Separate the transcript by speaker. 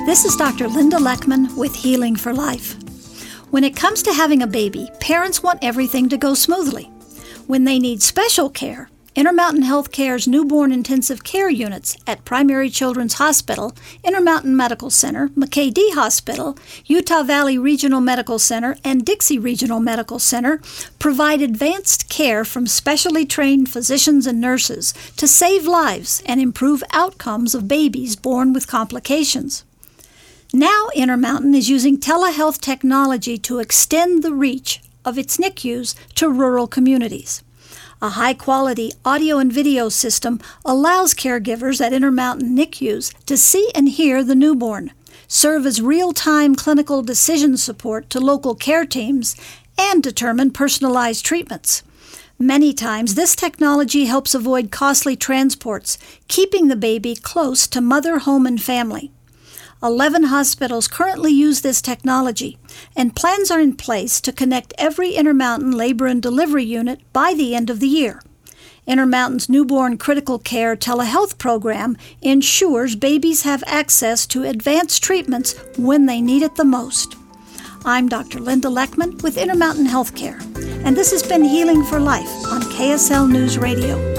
Speaker 1: This is Dr. Linda Leckman with Healing for Life. When it comes to having a baby, parents want everything to go smoothly. When they need special care, Intermountain Healthcare's newborn intensive care units at Primary Children's Hospital, Intermountain Medical Center, McKay D Hospital, Utah Valley Regional Medical Center, and Dixie Regional Medical Center provide advanced care from specially trained physicians and nurses to save lives and improve outcomes of babies born with complications. Now Intermountain is using telehealth technology to extend the reach of its NICUs to rural communities. A high-quality audio and video system allows caregivers at Intermountain NICUs to see and hear the newborn, serve as real-time clinical decision support to local care teams, and determine personalized treatments. Many times, this technology helps avoid costly transports, keeping the baby close to mother, home, and family. 11 hospitals currently use this technology, and plans are in place to connect every Intermountain labor and delivery unit by the end of the year. Intermountain's newborn critical care telehealth program ensures babies have access to advanced treatments when they need it the most. I'm Dr. Linda Leckman with Intermountain Healthcare, and this has been Healing for Life on KSL News Radio.